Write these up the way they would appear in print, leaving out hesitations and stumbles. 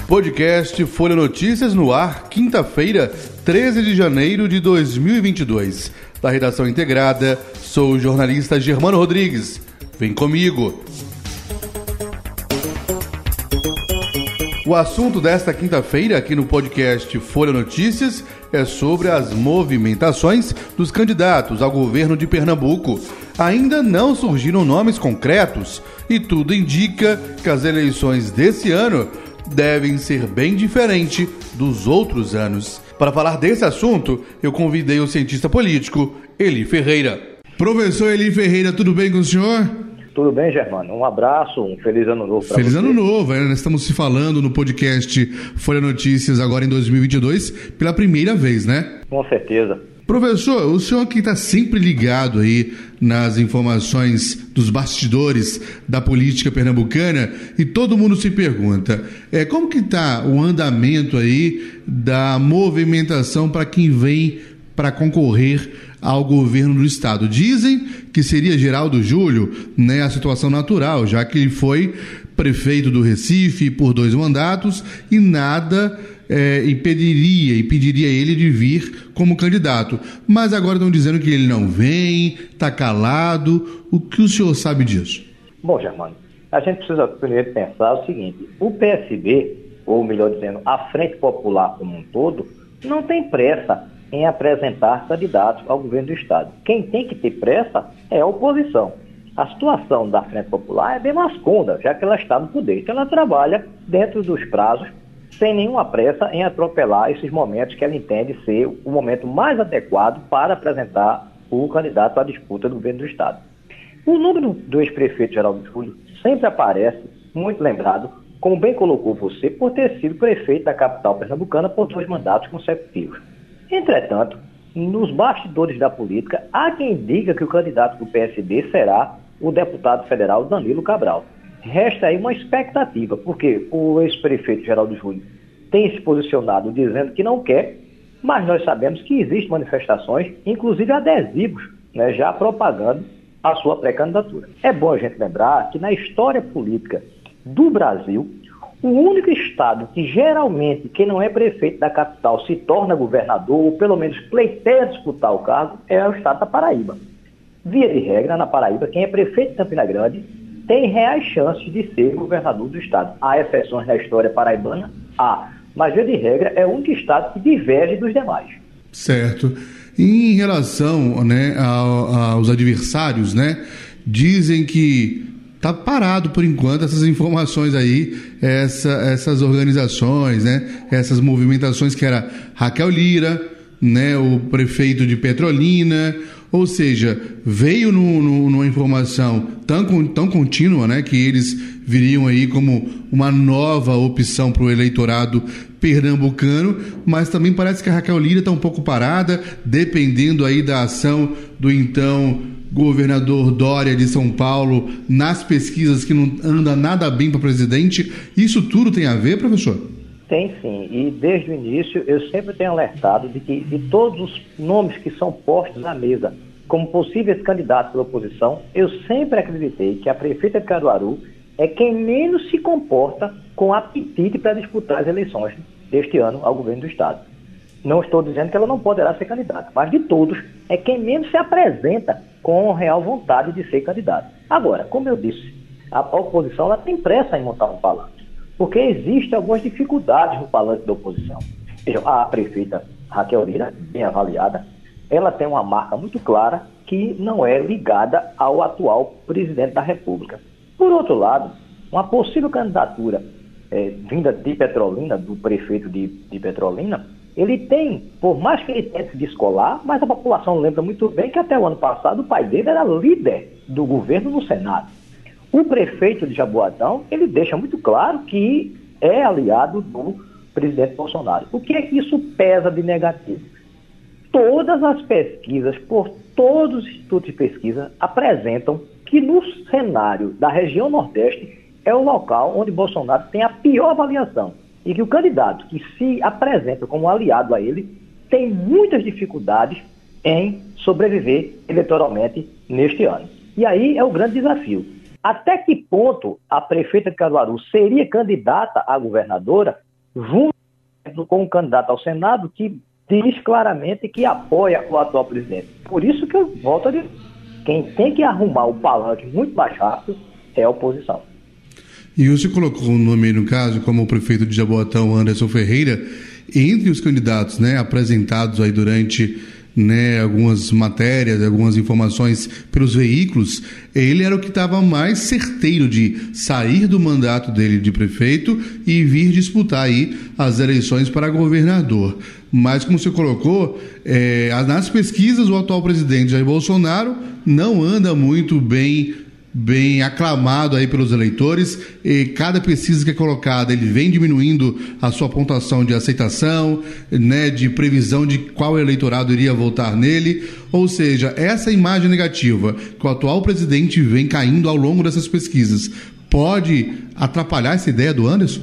Podcast Folha Notícias no ar, quinta-feira, 13 de janeiro de 2022. Da redação integrada, sou o jornalista Germano Rodrigues. Vem comigo! O assunto desta quinta-feira aqui no podcast Folha Notícias é sobre as movimentações dos candidatos ao governo de Pernambuco. Ainda não surgiram nomes concretos e tudo indica que as eleições desse ano devem ser bem diferentes dos outros anos. Para falar desse assunto, eu convidei o cientista político Eli Ferreira. Professor Eli Ferreira, tudo bem com o senhor? Tudo bem, Germano. Um abraço, um feliz ano novo para você. Feliz ano novo, nós estamos se falando no podcast Folha Notícias agora em 2022 pela primeira vez, né? Com certeza. Professor, o senhor que está sempre ligado aí nas informações dos bastidores da política pernambucana, e todo mundo se pergunta, como que está o andamento aí da movimentação para quem vem para concorrer ao governo do estado? Dizem que seria Geraldo Júlio, né, a situação natural, já que ele foi prefeito do Recife por 2 mandatos e nada impediria ele de vir como candidato. Mas agora estão dizendo que ele não vem, está calado. O que o senhor sabe disso? Bom, Germano, a gente precisa primeiro pensar o seguinte: o PSB, ou melhor dizendo, a Frente Popular como um todo, não tem pressa em apresentar candidatos ao governo do estado. Quem tem que ter pressa é a oposição. A situação da Frente Popular é bem mascunda, já que ela está no poder. Então ela trabalha dentro dos prazos, sem nenhuma pressa em atropelar esses momentos que ela entende ser o momento mais adequado para apresentar o candidato à disputa do governo do estado. O nome do ex-prefeito Geraldo Júlio sempre aparece, muito lembrado, como bem colocou você, por ter sido prefeito da capital pernambucana por 2 mandatos consecutivos. Entretanto, nos bastidores da política, há quem diga que o candidato do PSB será o deputado federal Danilo Cabral. Resta aí uma expectativa, porque o ex-prefeito Geraldo Júlio tem se posicionado dizendo que não quer, mas nós sabemos que existem manifestações, inclusive adesivos, né, já propagando a sua pré-candidatura. É bom a gente lembrar que na história política do Brasil, o único estado que geralmente quem não é prefeito da capital se torna governador, ou pelo menos pleiteia disputar o cargo, é o estado da Paraíba. Via de regra, na Paraíba, quem é prefeito de Campina Grande tem reais chances de ser governador do estado. Há exceções na história paraibana? Há. Mas, via de regra, é o único estado que diverge dos demais. Certo. Em relação, né, aos adversários, né, dizem que está parado por enquanto essas informações aí, essas organizações, né, essas movimentações que era Raquel Lira, né, o prefeito de Petrolina. Ou seja, veio numa informação tão contínua, né, que eles viriam aí como uma nova opção para o eleitorado pernambucano, mas também parece que a Raquel Lira está um pouco parada, dependendo aí da ação do então governador Dória de São Paulo nas pesquisas, que não anda nada bem para presidente. Isso tudo tem a ver, professor? Tem sim, e desde o início eu sempre tenho alertado de que de todos os nomes que são postos na mesa como possíveis candidatos pela oposição, eu sempre acreditei que a prefeita de Caruaru é quem menos se comporta com apetite para disputar as eleições deste ano ao governo do estado. Não estou dizendo que ela não poderá ser candidata, mas de todos é quem menos se apresenta com real vontade de ser candidato. Agora, como eu disse, a oposição ela tem pressa em montar um palanque, porque existem algumas dificuldades no palanque da oposição. Veja, a prefeita Raquel Lira, bem avaliada, ela tem uma marca muito clara que não é ligada ao atual presidente da República. Por outro lado, uma possível candidatura vinda de Petrolina, do prefeito de Petrolina, ele tem, por mais que ele tente se descolar, mas a população lembra muito bem que até o ano passado o pai dele era líder do governo no Senado. O prefeito de Jaboatão, ele deixa muito claro que é aliado do presidente Bolsonaro. O que é que isso pesa de negativo? Todas as pesquisas, por todos os institutos de pesquisa, apresentam que no cenário da região Nordeste é o local onde Bolsonaro tem a pior avaliação e que o candidato que se apresenta como aliado a ele tem muitas dificuldades em sobreviver eleitoralmente neste ano. E aí é o grande desafio. Até que ponto a prefeita de Caruaru seria candidata a governadora junto com um candidato ao Senado que diz claramente que apoia o atual presidente. Por isso que eu volto a dizer, quem tem que arrumar o palanque muito mais rápido é a oposição. E você colocou o nome aí, no caso, como o prefeito de Jaboatão, Anderson Ferreira, entre os candidatos, né, apresentados aí durante, né, algumas matérias, algumas informações pelos veículos, ele era o que estava mais certeiro de sair do mandato dele de prefeito e vir disputar aí as eleições para governador. Mas, como você colocou, nas pesquisas o atual presidente Jair Bolsonaro não anda muito bem aclamado aí pelos eleitores, e cada pesquisa que é colocada, ele vem diminuindo a sua pontuação de aceitação, né, de previsão de qual eleitorado iria votar nele, ou seja, essa imagem negativa que o atual presidente vem caindo ao longo dessas pesquisas, pode atrapalhar essa ideia do Anderson?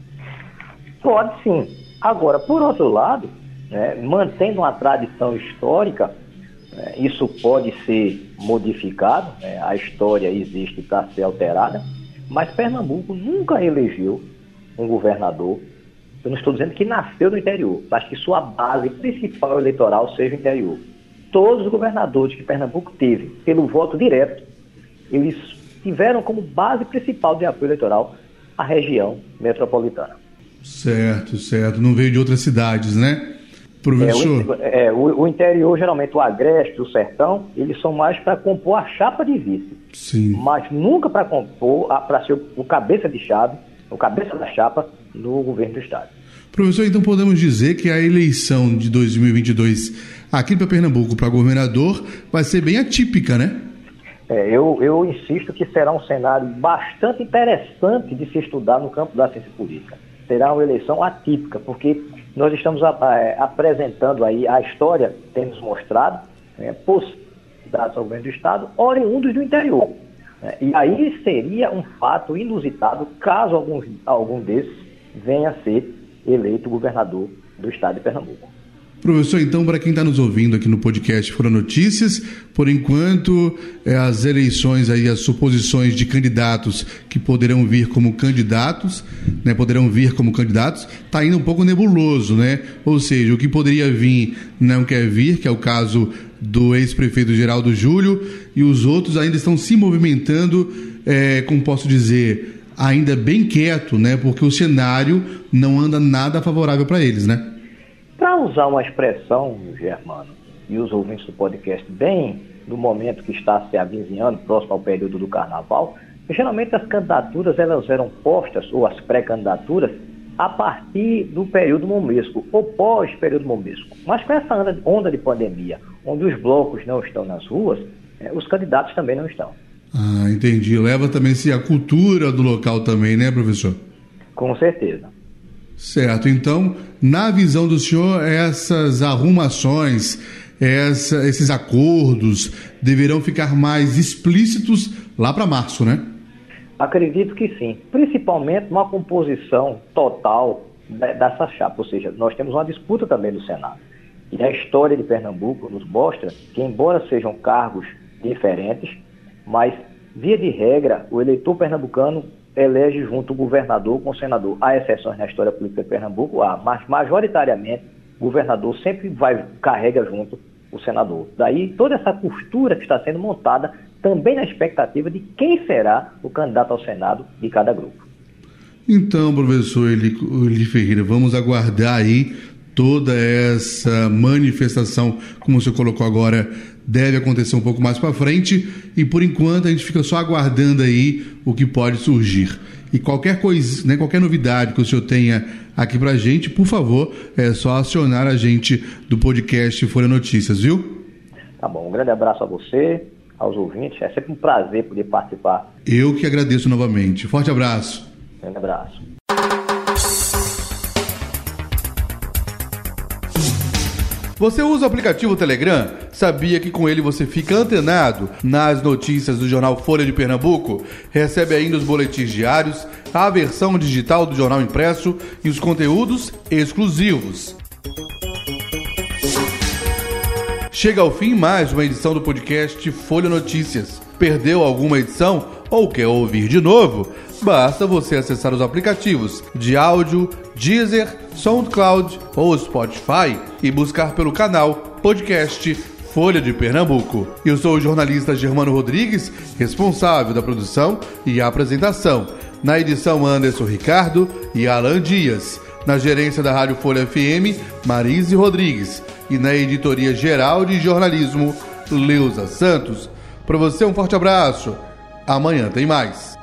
Pode sim. Agora, por outro lado, mantendo uma tradição histórica, isso pode ser modificado, a história existe para ser alterada, mas Pernambuco nunca elegeu um governador. Eu não estou dizendo que nasceu no interior, mas que sua base principal eleitoral seja o interior. Todos os governadores que Pernambuco teve, pelo voto direto, eles tiveram como base principal de apoio eleitoral a região metropolitana. Certo. Não veio de outras cidades, né? Professor? O interior, geralmente o Agreste, o Sertão, eles são mais para compor a chapa de vice. Sim. Mas nunca para compor, para ser o cabeça de chave, o cabeça da chapa no governo do estado. Professor, então podemos dizer que a eleição de 2022 aqui para Pernambuco, para governador, vai ser bem atípica, né? Eu insisto que será um cenário bastante interessante de se estudar no campo da ciência política. Será uma eleição atípica, porque nós estamos apresentando aí, a história tem nos mostrado, possibilidades ao governo do estado, oriundos do interior. E aí seria um fato inusitado caso algum desses venha a ser eleito governador do estado de Pernambuco. Professor, então, para quem está nos ouvindo aqui no podcast Folha Notícias, por enquanto, as eleições aí, as suposições de candidatos que poderão vir como candidatos, está indo um pouco nebuloso, né? Ou seja, o que poderia vir não quer vir, que é o caso do ex-prefeito Geraldo Júlio, e os outros ainda estão se movimentando, como posso dizer, ainda bem quieto, né? Porque o cenário não anda nada favorável para eles, né? Para usar uma expressão, Germano, e os ouvintes do podcast, bem no momento que está se avizinhando, próximo ao período do carnaval, geralmente as candidaturas elas eram postas, ou as pré-candidaturas, a partir do período momesco, ou pós-período momesco. Mas com essa onda de pandemia, onde os blocos não estão nas ruas, os candidatos também não estão. Ah, entendi. Leva também-se a cultura do local também, né, professor? Com certeza. Certo, então, na visão do senhor, essas arrumações, esses acordos deverão ficar mais explícitos lá para março, né? Acredito que sim, principalmente uma composição total dessa chapa, ou seja, nós temos uma disputa também no Senado. E a história de Pernambuco nos mostra que, embora sejam cargos diferentes, mas, via de regra, o eleitor pernambucano elege junto o governador com o senador. Há exceções na história política de Pernambuco, mas majoritariamente o governador sempre carrega junto o senador. Daí toda essa costura que está sendo montada também na expectativa de quem será o candidato ao Senado de cada grupo. Então, professor Eli Ferreira, vamos aguardar aí toda essa manifestação, como você colocou agora, deve acontecer um pouco mais para frente, e por enquanto a gente fica só aguardando aí o que pode surgir. E qualquer coisa, né, qualquer novidade que o senhor tenha aqui pra gente, por favor, é só acionar a gente do podcast Folha Notícias, viu? Tá bom, um grande abraço a você, aos ouvintes, é sempre um prazer poder participar. Eu que agradeço novamente. Forte abraço. Grande abraço. Você usa o aplicativo Telegram? Sabia que com ele você fica antenado nas notícias do jornal Folha de Pernambuco? Recebe ainda os boletins diários, a versão digital do jornal impresso e os conteúdos exclusivos. Chega ao fim mais uma edição do podcast Folha Notícias. Perdeu alguma edição ou quer ouvir de novo? basta você acessar os aplicativos de áudio Deezer, SoundCloud ou Spotify e buscar pelo canal Podcast Folha de Pernambuco. Eu sou o jornalista Germano Rodrigues, responsável da produção e apresentação. Na edição, Anderson Ricardo e Alan Dias. Na gerência da Rádio Folha FM, Marise Rodrigues. E na editoria geral de jornalismo, Leusa Santos. Para você, um forte abraço. Amanhã tem mais.